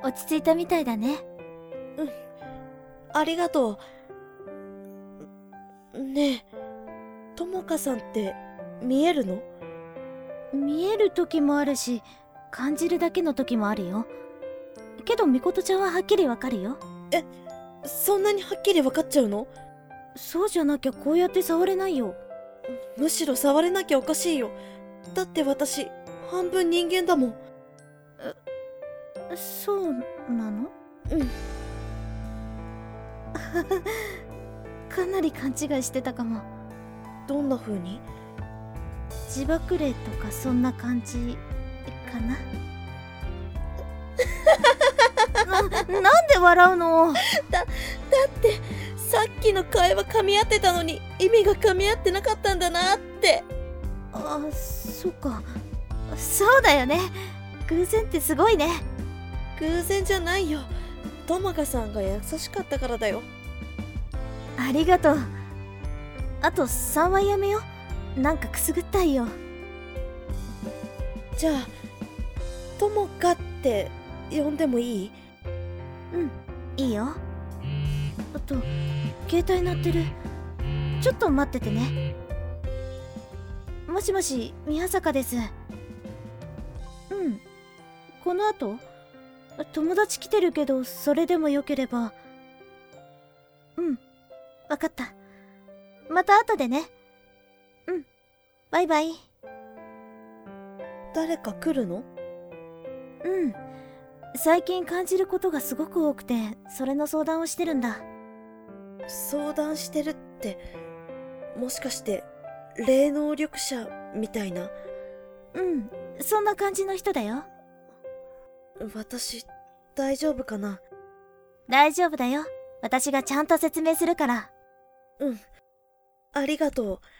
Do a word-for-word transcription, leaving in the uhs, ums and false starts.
落ち着いたみたいだね。 うん、ありがとう。ねえ、ともかさんって見えるの？ 見える時もあるし、感じるだけの時もあるよ。けどみことちゃんははっきりわかるよ。 え、そんなにはっきりわかっちゃうの？ そうじゃなきゃこうやって触れないよ。 むしろ触れなきゃおかしいよ。だって私半分人間だもん。 え、そうなの？ うん。 かなり勘違いしてたかも。 どんな風に？ 自爆霊とかそんな感じかな。な, なんで笑うの？ だ、だってさっきの会話噛み合ってたのに意味が噛み合ってなかったんだなって。 あ、そっか。そうだよね。偶然ってすごいね。 偶然じゃないよ。ともかさんが優しかったからだよ。 ありがとう。あとさんはやめよ。なんかくすぐったいよ。 じゃあともかって呼んでもいい？ うん、いいよ。あと携帯鳴ってる。ちょっと待っててね。もしもし、宮坂です。うん、この後友達来てるけど、それでもよければ。うん、わかった。また後でね。うん、バイバイ。 誰か来るの？ うん、最近感じることがすごく多くて、それの相談をしてるんだ。 相談してるって、もしかして霊能力者みたいな？ うん、そんな感じの人だよ。 私大丈夫かな？ 大丈夫だよ。私がちゃんと説明するから。 うん、ありがとう。